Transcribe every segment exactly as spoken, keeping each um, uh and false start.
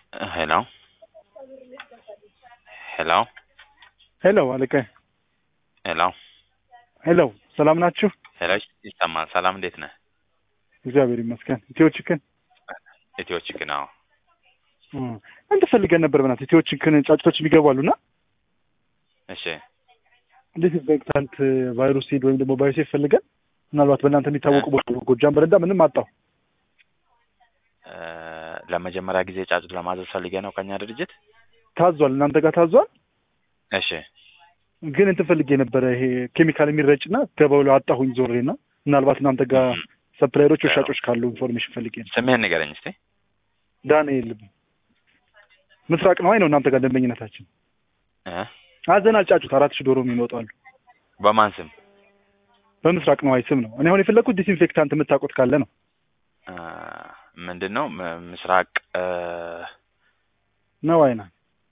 ሄሎ ሄሎ ሄሎ አለቃዬ። ሄሎ ሄሎ ሰላም ናችሁ? ሄሎ ይሰማል። ሰላም እንዴት ነህ? እግዚአብሔር ይመስገን። ኢትዮ ቺክን ኢትዮ ቺክን። አዎ አንተ ፈልገን ነበር። በእናትህ ኢትዮ ቺክን ጫጭቶች የሚገባሉና እሺ እንዴት ኢንፌክታንት ቫይረስ ሲድ ወይም ደግሞ ባዮሴፍ ፈልገን ምናልባት በእናንተ የሚታወቁ ቦታ ጎጃም በረንዳ ምንም አጣው። ለመጀመሪያ ጊዜ ጫጩት ለማዘዝ ፈልገህ ነው ከኛ ድርጅት? ታዟል፣ እናንተ ጋር ታዟል። እሺ ግን እንትን ፈልጌ ነበረ ይሄ ኬሚካል የሚረጭና ገበው ላይ አጣሁኝ ዞሬና ምናልባት እናንተ ጋር ሰፕላየሮች ወይ ሻጮች ካሉ ኢንፎርሜሽን ፈልጌ ነው። ስምህን ንገረኝ እስቲ። ዳንኤል ምስራቅ ነው። አይ ነው እናንተ ጋር ደንበኝነታችን እ አዘናል ጫጩት አራት ሺህ ዶሮ የሚመጡ አሉ። በማን ስም? በምስራቅ ነው። አይ ስም ነው። እኔ አሁን የፈለኩት ዲስኢንፌክታንት የምታውቁት ካለ ነው። ምንድነው? ምስራቅ ነው አይና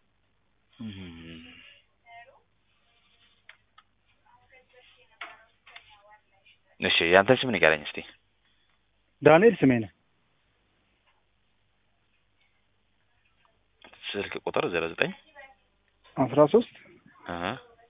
እሺ ያንተ ስም ንገረኝ እስቲ። ዳንኤል ስሜ ነው። ስልክ ቁጥር ዜሮ ዘጠኝ አስራ ሶስት አሃ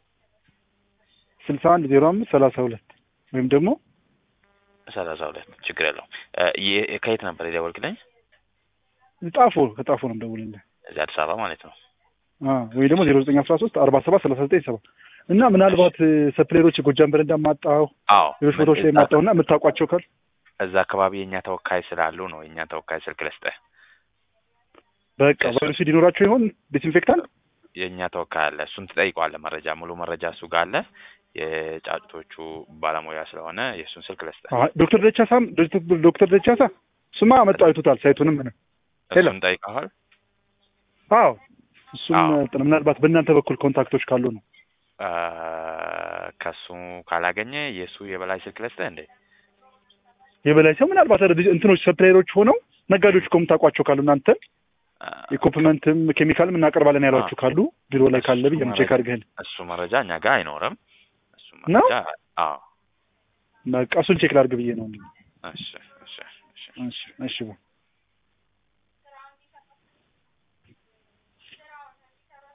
ስልሳ አንድ ዜሮ አምስት ሰላሳ ሁለት ወይም ደግሞ ሰላሳ ሁለት ችግር የለውም። ከየት ነበር የደወልክልኝ? ጣፎ ከጣፎ ነው ደውልልኝ። እዚህ አዲስ አበባ ማለት ነው። አዎ ወይ ደግሞ ዜሮ ዘጠኝ አስራ ሶስት አርባ ሰባት ሰላሳ ዘጠኝ ሰባ እና ምናልባት ሰፕሌሮች ጎጃም በረንዳ ማጣው አዎ ሌሎች ቦታዎች ላይ ማጣውና የምታውቋቸው ካል እዛ አካባቢ የኛ ተወካይ ስላሉ ነው። የኛ ተወካይ ስልክ ልስጥህ። በቃ ቫይረስ ሊኖራቸው ይሆን ዲስኢንፌክታንት? የኛ ተወካይ አለ። እሱን ትጠይቀዋለህ። መረጃ ሙሉ መረጃ እሱ ጋር አለ። የጫጩቶቹ ባለሙያ ስለሆነ የእሱን ስልክ ልስጥህ። ዶክተር ደቻሳም ዶክተር ደቻሳ ስማ አመጣው አይቶታል ሳይቱንም ምንም እሱን ጠይቀዋል። አዎ እሱም ምናልባት በእናንተ በኩል ኮንታክቶች ካሉ ነው። ከሱ ካላገኘ የሱ የበላይ ስልክ ልስጥህ እንዴ? የበላይ ሰው ምናልባት እንትኖች ሰፕላየሮች ሆነው ነጋዴዎች ከምታውቋቸው ካሉ እናንተ ኢኩፕመንትም ኬሚካልም እናቀርባለን ያሏችሁ ካሉ ቢሮ ላይ ካለ ብዬ ቼክ አድርገን። እሱ መረጃ እኛ ጋር አይኖርም። እሱ መረጃ አዎ በቃ እሱን ቼክ ላድርግ ብዬ ነው። እሺ እሺ እሺ እሺ